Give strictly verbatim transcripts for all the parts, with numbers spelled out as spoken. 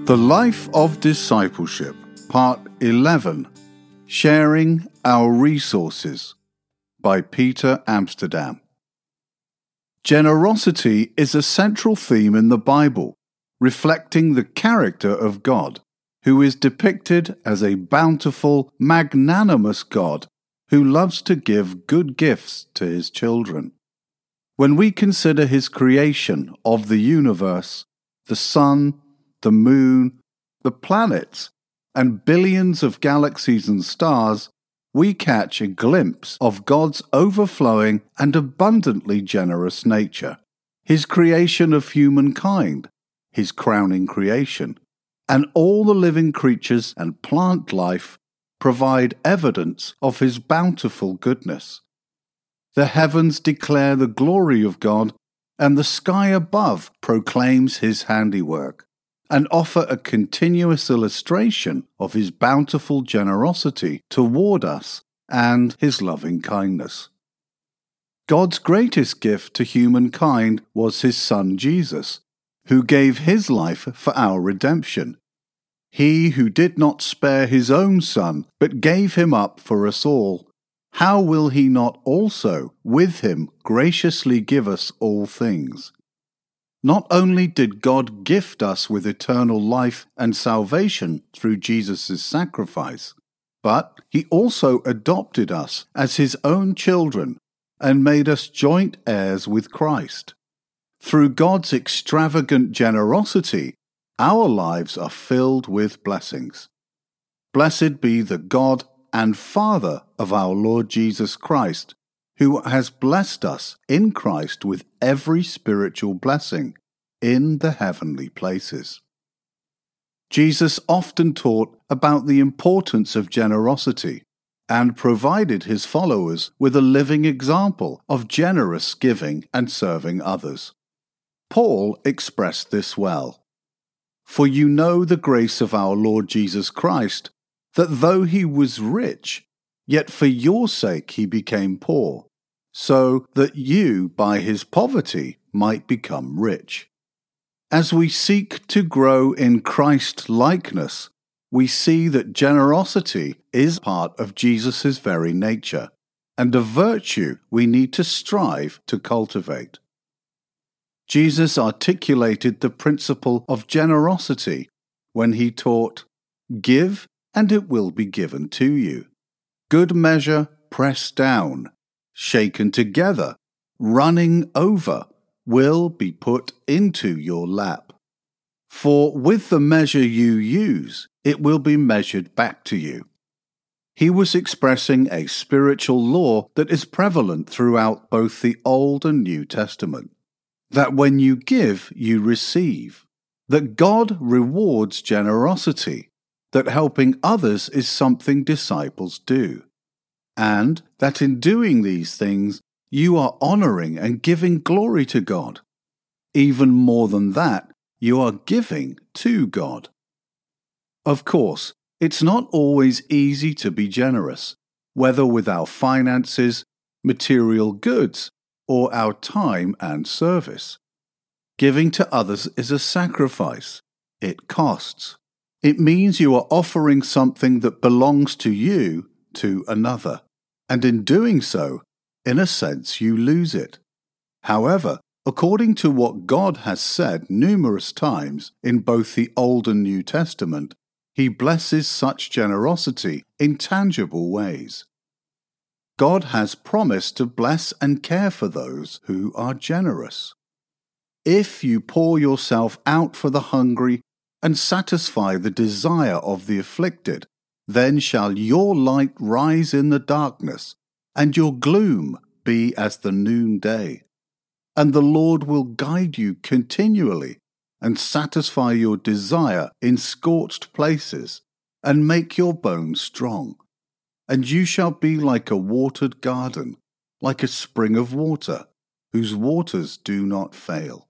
The Life of Discipleship, Part eleven, Sharing Our Resources, by Peter Amsterdam. Generosity is a central theme in the Bible, reflecting the character of God, who is depicted as a bountiful, magnanimous God who loves to give good gifts to his children. When we consider his creation of the universe, the sun, the moon, the planets, and billions of galaxies and stars, we catch a glimpse of God's overflowing and abundantly generous nature, his creation of humankind, his crowning creation, and all the living creatures and plant life provide evidence of his bountiful goodness. The heavens declare the glory of God, and the sky above proclaims his handiwork, and offer a continuous illustration of his bountiful generosity toward us and his loving kindness. God's greatest gift to humankind was his Son Jesus, who gave his life for our redemption. He who did not spare his own Son, but gave him up for us all, how will he not also, with him, graciously give us all things? Not only did God gift us with eternal life and salvation through Jesus' sacrifice, but he also adopted us as his own children and made us joint heirs with Christ. Through God's extravagant generosity, our lives are filled with blessings. Blessed be the God and Father of our Lord Jesus Christ, who has blessed us in Christ with every spiritual blessing in the heavenly places. Jesus often taught about the importance of generosity and provided his followers with a living example of generous giving and serving others. Paul expressed this well. For you know the grace of our Lord Jesus Christ, that though he was rich, yet for your sake he became poor, so that you by his poverty might become rich. As we seek to grow in Christ-likeness, we see that generosity is part of Jesus' very nature, and a virtue we need to strive to cultivate. Jesus articulated the principle of generosity when he taught, "Give, and it will be given to you. Good measure, pressed down, shaken together, running over, will be put into your lap. For with the measure you use, it will be measured back to you." He was expressing a spiritual law that is prevalent throughout both the Old and New Testament. That when you give, you receive. That God rewards generosity. That helping others is something disciples do. And that in doing these things, you are honoring and giving glory to God. Even more than that, you are giving to God. Of course, it's not always easy to be generous, whether with our finances, material goods, or our time and service. Giving to others is a sacrifice. It costs. It means you are offering something that belongs to you to another, and in doing so, in a sense, you lose it. However, according to what God has said numerous times in both the Old and New Testament, he blesses such generosity in tangible ways. God has promised to bless and care for those who are generous. If you pour yourself out for the hungry and satisfy the desire of the afflicted, then shall your light rise in the darkness, and your gloom be as the noonday. And the Lord will guide you continually, and satisfy your desire in scorched places, and make your bones strong. And you shall be like a watered garden, like a spring of water, whose waters do not fail.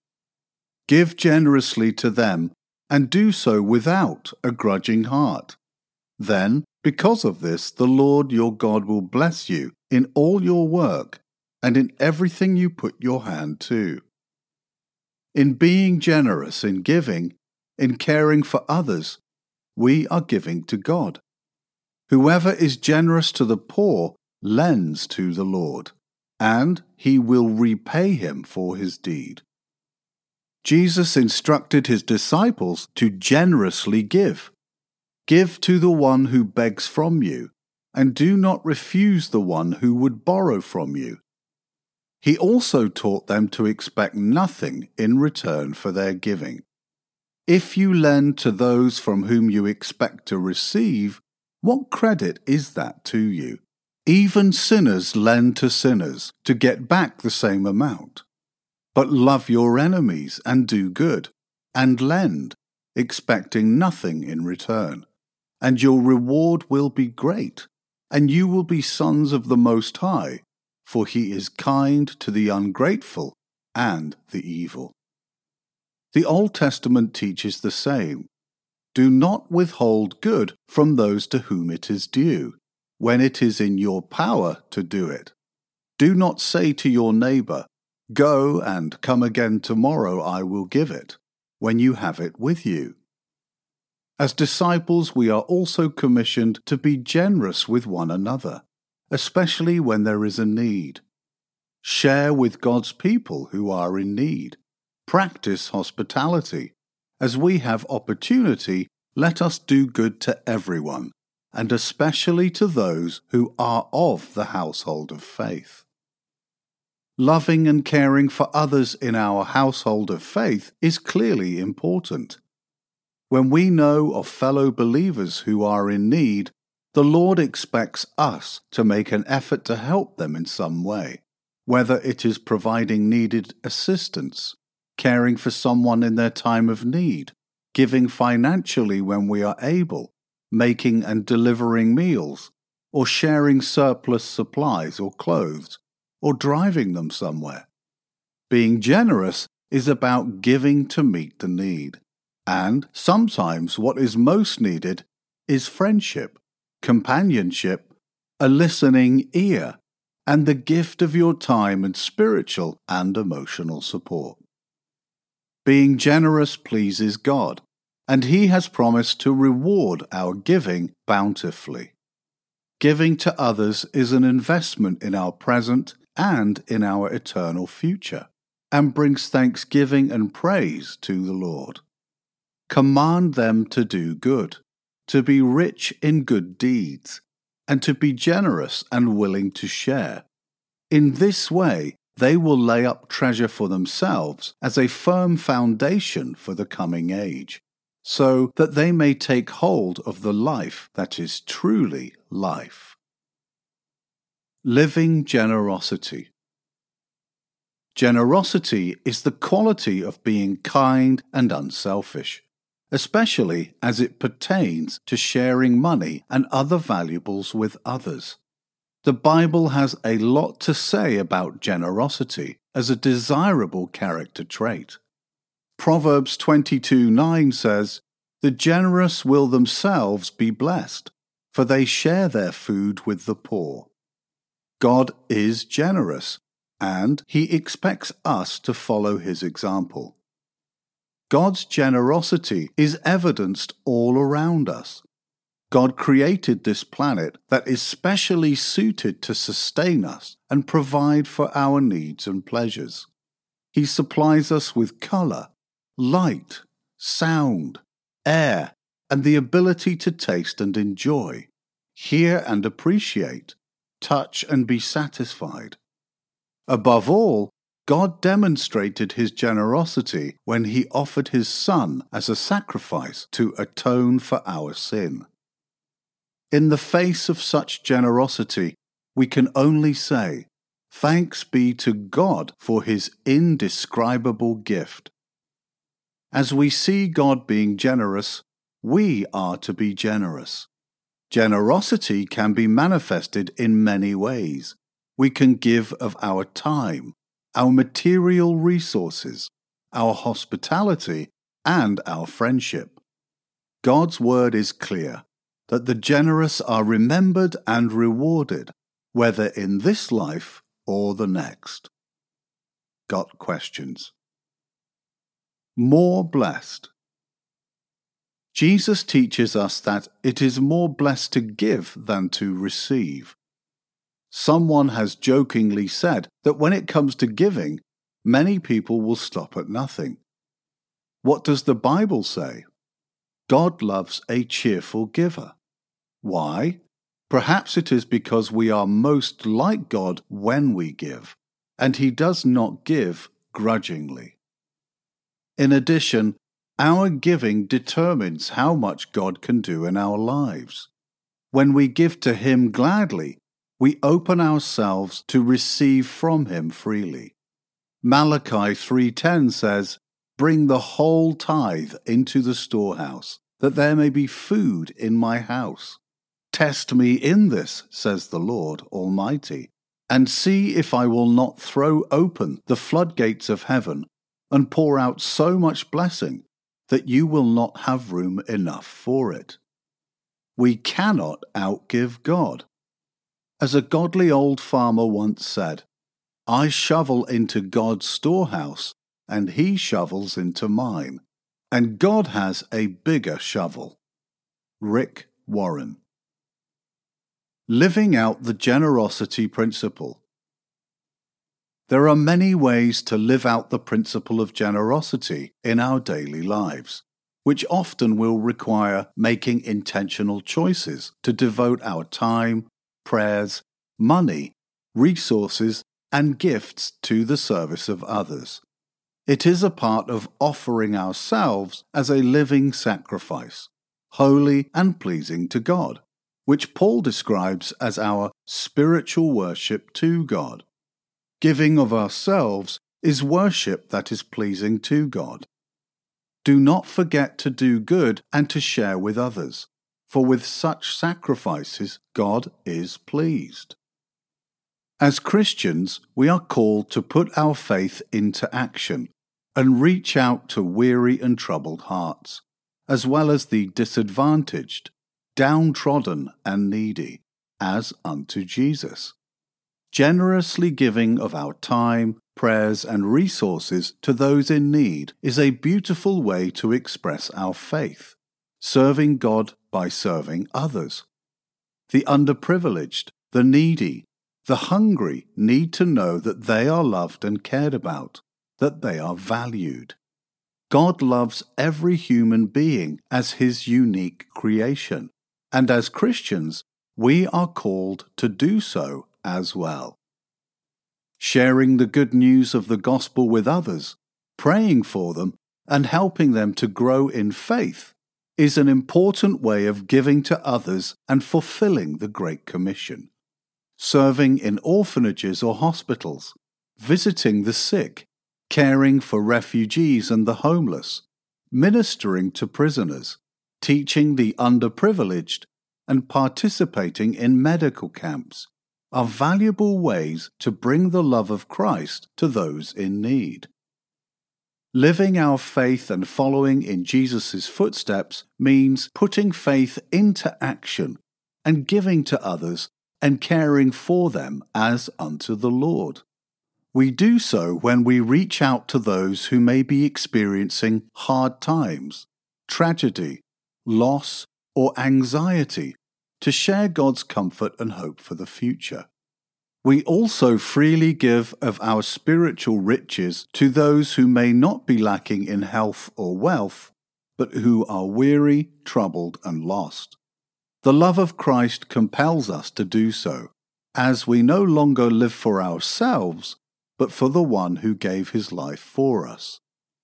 Give generously to them, and do so without a grudging heart. Then, because of this, the Lord your God will bless you in all your work, and in everything you put your hand to. In being generous in giving, in caring for others, we are giving to God. Whoever is generous to the poor lends to the Lord, and he will repay him for his deed. Jesus instructed his disciples to generously give. Give to the one who begs from you, and do not refuse the one who would borrow from you. He also taught them to expect nothing in return for their giving. If you lend to those from whom you expect to receive, what credit is that to you? Even sinners lend to sinners to get back the same amount. But love your enemies and do good, and lend, expecting nothing in return. And your reward will be great, and you will be sons of the Most High, for he is kind to the ungrateful and the evil. The Old Testament teaches the same. Do not withhold good from those to whom it is due, when it is in your power to do it. Do not say to your neighbor, "Go and come again tomorrow, I will give it," when you have it with you. As disciples, we are also commissioned to be generous with one another, especially when there is a need. Share with God's people who are in need. Practice hospitality. As we have opportunity, let us do good to everyone, and especially to those who are of the household of faith. Loving and caring for others in our household of faith is clearly important. When we know of fellow believers who are in need, the Lord expects us to make an effort to help them in some way, whether it is providing needed assistance, caring for someone in their time of need, giving financially when we are able, making and delivering meals, or sharing surplus supplies or clothes, or driving them somewhere. Being generous is about giving to meet the need, and sometimes what is most needed is friendship, companionship, a listening ear, and the gift of your time and spiritual and emotional support. Being generous pleases God, and He has promised to reward our giving bountifully. Giving to others is an investment in our present and in our eternal future, and brings thanksgiving and praise to the Lord. Command them to do good, to be rich in good deeds, and to be generous and willing to share. In this way, they will lay up treasure for themselves as a firm foundation for the coming age, so that they may take hold of the life that is truly life. Living generosity. Generosity is the quality of being kind and unselfish, especially as it pertains to sharing money and other valuables with others. The Bible has a lot to say about generosity as a desirable character trait. Proverbs twenty-two nine says, "The generous will themselves be blessed, for they share their food with the poor." God is generous, and He expects us to follow His example. God's generosity is evidenced all around us. God created this planet that is specially suited to sustain us and provide for our needs and pleasures. He supplies us with color, light, sound, air, and the ability to taste and enjoy, hear and appreciate, touch and be satisfied. Above all, God demonstrated His generosity when He offered His Son as a sacrifice to atone for our sin. In the face of such generosity, we can only say, "Thanks be to God for His indescribable gift." As we see God being generous, we are to be generous. Generosity can be manifested in many ways. We can give of our time, our material resources, our hospitality, and our friendship. God's word is clear that the generous are remembered and rewarded, whether in this life or the next. Got questions? More blessed. Jesus teaches us that it is more blessed to give than to receive. Someone has jokingly said that when it comes to giving, many people will stop at nothing. What does the Bible say? God loves a cheerful giver. Why? Perhaps it is because we are most like God when we give, and He does not give grudgingly. In addition, our giving determines how much God can do in our lives. When we give to Him gladly, we open ourselves to receive from Him freely. Malachi three ten says, "Bring the whole tithe into the storehouse, that there may be food in my house. Test me in this, says the Lord Almighty, and see if I will not throw open the floodgates of heaven and pour out so much blessing that you will not have room enough for it." We cannot outgive God. As a godly old farmer once said, "I shovel into God's storehouse, and He shovels into mine, and God has a bigger shovel." Rick Warren. Living out the generosity principle. There are many ways to live out the principle of generosity in our daily lives, which often will require making intentional choices to devote our time, prayers, money, resources, and gifts to the service of others. It is a part of offering ourselves as a living sacrifice, holy and pleasing to God, which Paul describes as our spiritual worship to God. Giving of ourselves is worship that is pleasing to God. Do not forget to do good and to share with others, for with such sacrifices God is pleased. As Christians, we are called to put our faith into action and reach out to weary and troubled hearts, as well as the disadvantaged, downtrodden and needy, as unto Jesus. Generously giving of our time, prayers, and resources to those in need is a beautiful way to express our faith, serving God by serving others. The underprivileged, the needy, the hungry need to know that they are loved and cared about, that they are valued. God loves every human being as His unique creation, and as Christians, we are called to do so as well. Sharing the good news of the gospel with others, praying for them, and helping them to grow in faith is an important way of giving to others and fulfilling the Great Commission. Serving in orphanages or hospitals, visiting the sick, caring for refugees and the homeless, ministering to prisoners, teaching the underprivileged, and participating in medical camps are valuable ways to bring the love of Christ to those in need. Living our faith and following in Jesus' footsteps means putting faith into action and giving to others and caring for them as unto the Lord. We do so when we reach out to those who may be experiencing hard times, tragedy, loss, or anxiety to share God's comfort and hope for the future. We also freely give of our spiritual riches to those who may not be lacking in health or wealth, but who are weary, troubled, and lost. The love of Christ compels us to do so, as we no longer live for ourselves, but for the one who gave His life for us.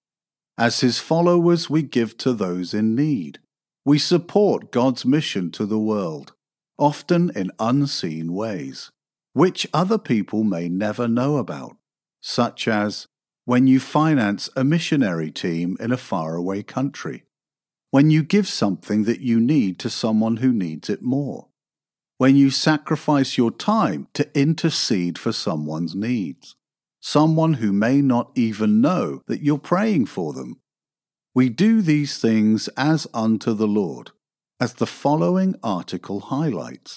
As His followers, we give to those in need. We support God's mission to the world, often in unseen ways, which other people may never know about, such as when you finance a missionary team in a faraway country, when you give something that you need to someone who needs it more, when you sacrifice your time to intercede for someone's needs, someone who may not even know that you're praying for them. We do these things as unto the Lord, as the following article highlights.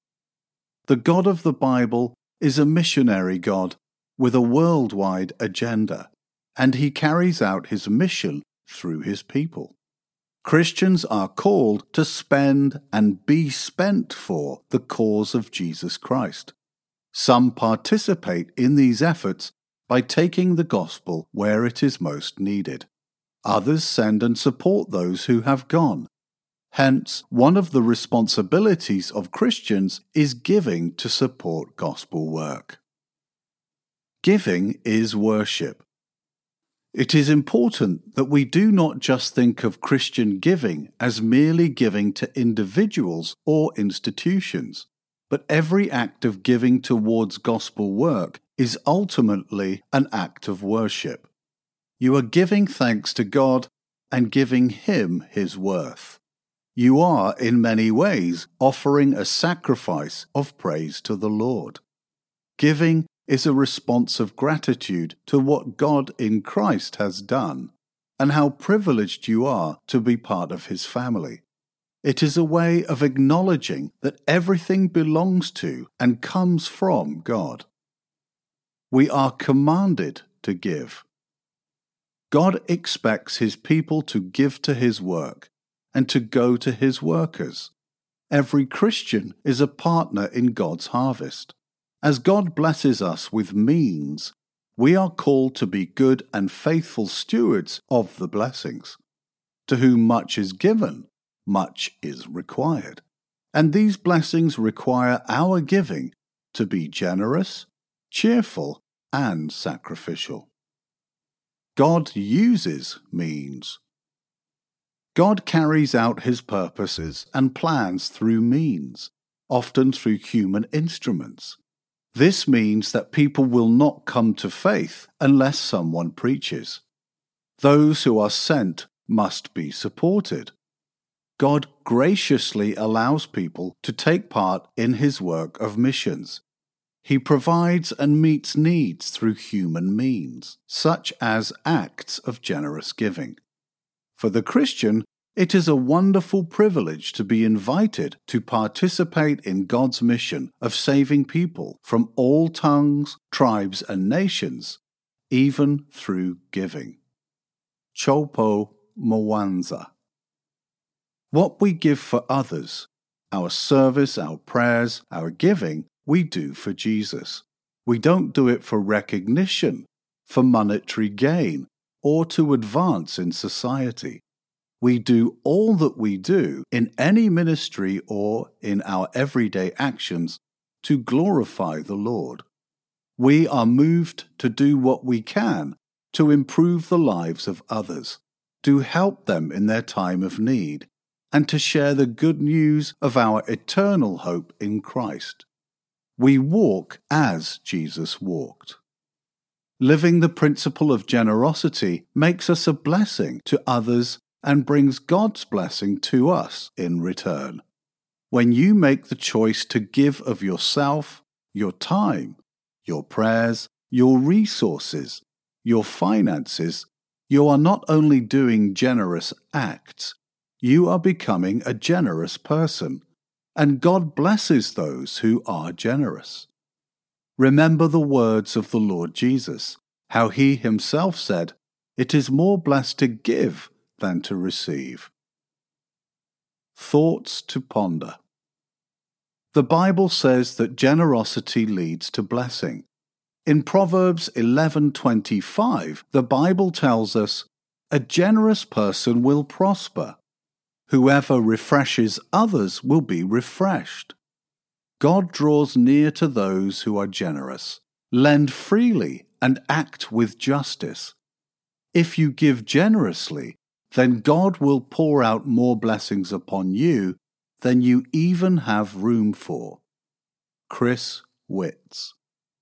The God of the Bible is a missionary God with a worldwide agenda, and He carries out His mission through His people. Christians are called to spend and be spent for the cause of Jesus Christ. Some participate in these efforts by taking the gospel where it is most needed. Others send and support those who have gone. Hence, one of the responsibilities of Christians is giving to support gospel work. Giving is worship. It is important that we do not just think of Christian giving as merely giving to individuals or institutions, but every act of giving towards gospel work is ultimately an act of worship. You are giving thanks to God and giving Him His worth. You are, in many ways, offering a sacrifice of praise to the Lord. Giving is a response of gratitude to what God in Christ has done, and how privileged you are to be part of His family. It is a way of acknowledging that everything belongs to and comes from God. We are commanded to give. God expects His people to give to His work and to go to His workers. Every Christian is a partner in God's harvest. As God blesses us with means, we are called to be good and faithful stewards of the blessings. To whom much is given, much is required. And these blessings require our giving to be generous, cheerful, and sacrificial. God uses means. God carries out His purposes and plans through means, often through human instruments. This means that people will not come to faith unless someone preaches. Those who are sent must be supported. God graciously allows people to take part in His work of missions. He provides and meets needs through human means, such as acts of generous giving. For the Christian, it is a wonderful privilege to be invited to participate in God's mission of saving people from all tongues, tribes, and nations, even through giving. Chopo Mwanza. What we give for others, our service, our prayers, our giving, we do for Jesus. We don't do it for recognition, for monetary gain, or to advance in society. We do all that we do in any ministry or in our everyday actions to glorify the Lord. We are moved to do what we can to improve the lives of others, to help them in their time of need, and to share the good news of our eternal hope in Christ. We walk as Jesus walked. Living the principle of generosity makes us a blessing to others and brings God's blessing to us in return. When you make the choice to give of yourself, your time, your prayers, your resources, your finances, you are not only doing generous acts, you are becoming a generous person, and God blesses those who are generous. Remember the words of the Lord Jesus, how He Himself said, "It is more blessed to give than to receive." Thoughts to ponder. The Bible says that generosity leads to blessing. In Proverbs eleven twenty-five, the Bible tells us, "A generous person will prosper. Whoever refreshes others will be refreshed." God draws near to those who are generous. Lend freely and act with justice. If you give generously, then God will pour out more blessings upon you than you even have room for. Chris Witts.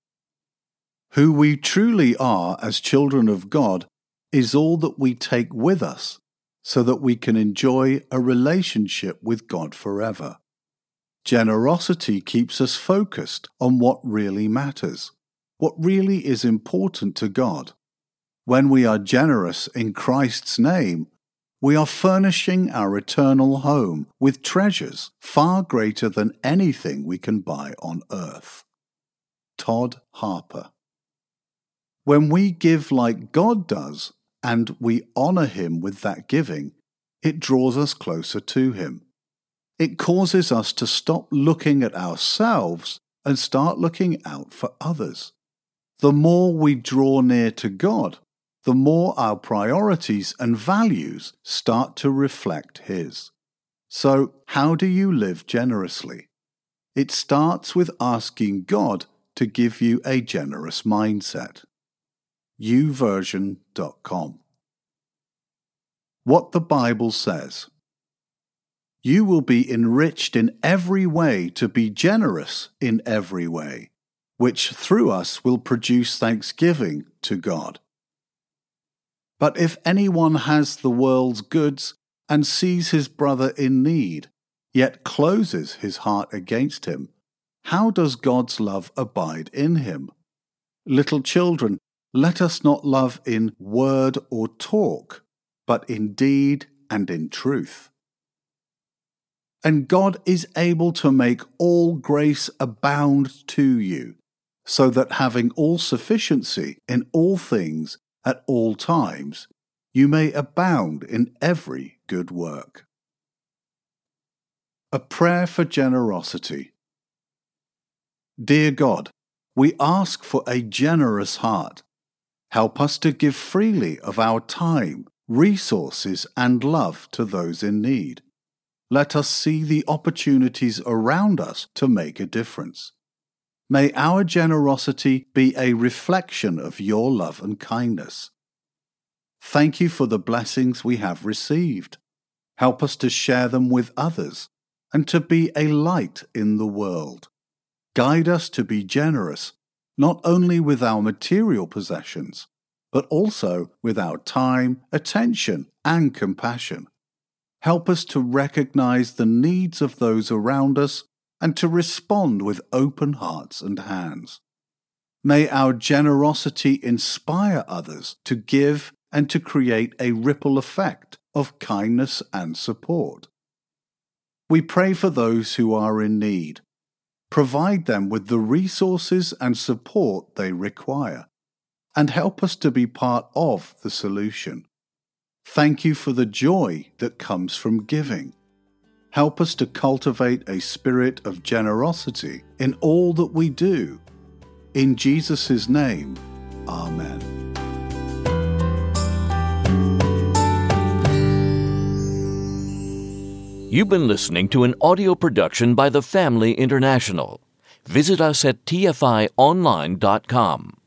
Who we truly are as children of God is all that we take with us, so that we can enjoy a relationship with God forever. Generosity keeps us focused on what really matters, what really is important to God. When we are generous in Christ's name, we are furnishing our eternal home with treasures far greater than anything we can buy on earth. Todd Harper. When we give like God does, and we honor Him with that giving, it draws us closer to Him. It causes us to stop looking at ourselves and start looking out for others. The more we draw near to God, the more our priorities and values start to reflect His. So, how do you live generously? It starts with asking God to give you a generous mindset. u version dot com. What the Bible says. You will be enriched in every way to be generous in every way, which through us will produce thanksgiving to God. But if anyone has the world's goods and sees his brother in need, yet closes his heart against him, how does God's love abide in him? Little children, let us not love in word or talk, but in deed and in truth. And God is able to make all grace abound to you, so that having all sufficiency in all things at all times, you may abound in every good work. A prayer for generosity. Dear God, we ask for a generous heart. Help us to give freely of our time, resources, and love to those in need. Let us see the opportunities around us to make a difference. May our generosity be a reflection of your love and kindness. Thank you for the blessings we have received. Help us to share them with others and to be a light in the world. Guide us to be generous, not only with our material possessions, but also with our time, attention, and compassion. Help us to recognize the needs of those around us and to respond with open hearts and hands. May our generosity inspire others to give and to create a ripple effect of kindness and support. We pray for those who are in need. Provide them with the resources and support they require, and help us to be part of the solution. Thank you for the joy that comes from giving. Help us to cultivate a spirit of generosity in all that we do. In Jesus' name, Amen. You've been listening to an audio production by the Family International. Visit us at T F I online dot com.